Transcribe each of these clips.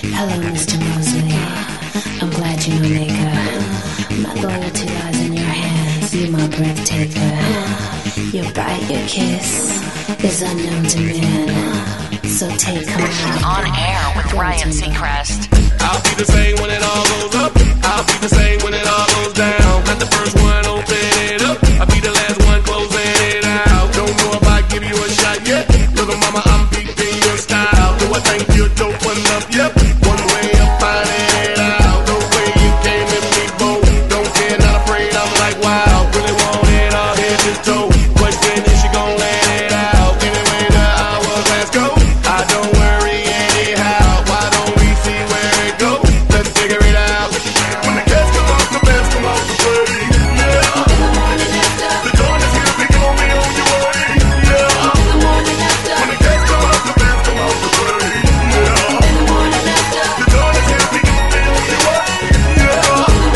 Hello, Mr. Mosley. I'm glad you know nigga. My loyalty lies in your hands. You my breath taker. Your bite, your kiss is unknown to men. So take command. On air with Ryan Seacrest. I'll be the same when it all goes up. I'll be the same when it all goes down. Not the first one, open it up. I'll be the last one closing it out. Don't know if I give you a shot yet. Little mama, I'm peeping your style. Do I think you're dope enough? Yep. One way of finding it out. The way you came at me, bold. Don't care, not afraid. I'm like, wow. Really want it all head to toe. Question is she gon' let it out? Anyway, the hourglass go. I don't worry anyhow. Why don't we see where it goes? Let's figure it out. When the cats come off, the bands come off the party. Yeah. The dawn is here, we gon' be on your way. Yeah. When the cats come off, the bands come off the party. Yeah. The dawn is here, we gon' be on your way. Yeah.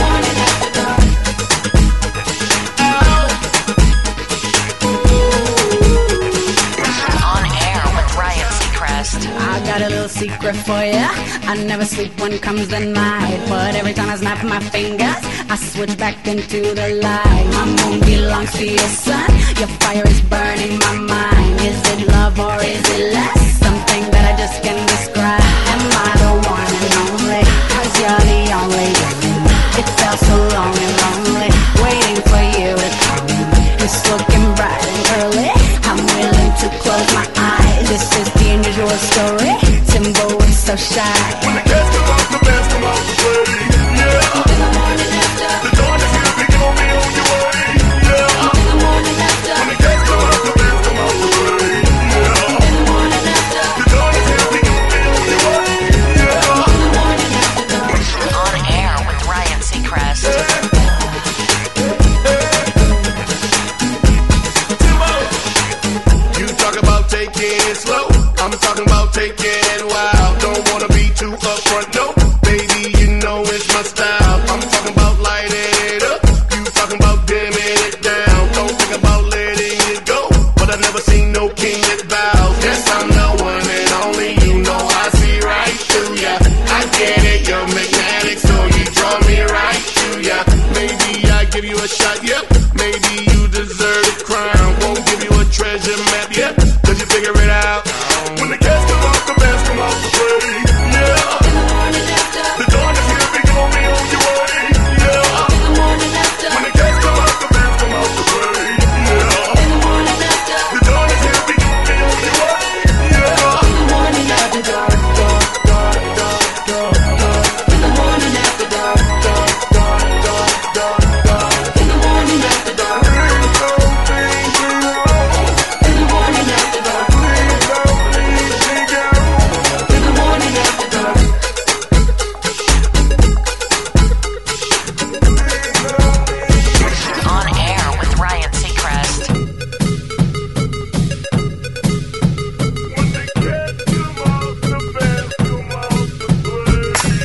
On air with Ryan Seacrest. I got a little secret for ya. I never sleep when comes the night, but every time I snap my fingers, I switch back into the light. My moon belongs to your sun. Your fire is burning my mind. Is it love or is it less? Something that I just can't describe. Am I the one and only? 'Cause you're the only one. It felt so long and lonely, waiting for you to come. It's looking bright and early. I'm willing to close my eyes. This is the unusual story. Timbo is so shy. When the cats come off, the bands come off the party. Yeah. The dawn is here, we gon' be on your way. Yeah. When the cats come off, the bands come off the party. Yeah. The dawn is here, we gon' be on your way. Yeah. On air with Ryan Seacrest. Timbo, you talk about taking it slow. I'm talking about taking it wild. Don't wanna be too upfront, no. Baby, you know it's my style. I'm talking about lighting it up. You talking about dimming it down. Don't think about letting it go. But I've never seen no king that bows. Yes, I'm the one and only. You know I see right through ya. I get it, you're magnetic, so you draw me right to ya. Maybe I give you a shot, yep. Maybe you deserve a crown. Won't give you a treasure map, yep. Cause you figure it out. When the cats come off, the bands come off the party. Yeah. The dawn is here, we gon' be on your way. Yeah. When the cats come off, the bands come off the party. Yeah. The dawn is here, we gon' be on your way. On air with Ryan Seacrest. When the cats come off, the bands come off the party.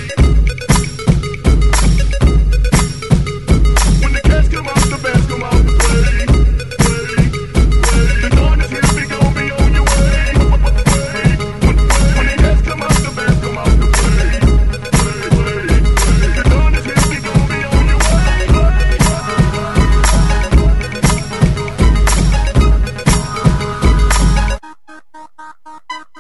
When the cats come off, the bands come off the party. The dawn is here, we gon' be on your way. When the cats come off, the bands come off the party. The dawn is here, we gon' be on your way.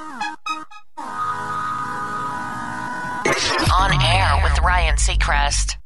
On air with Ryan Seacrest.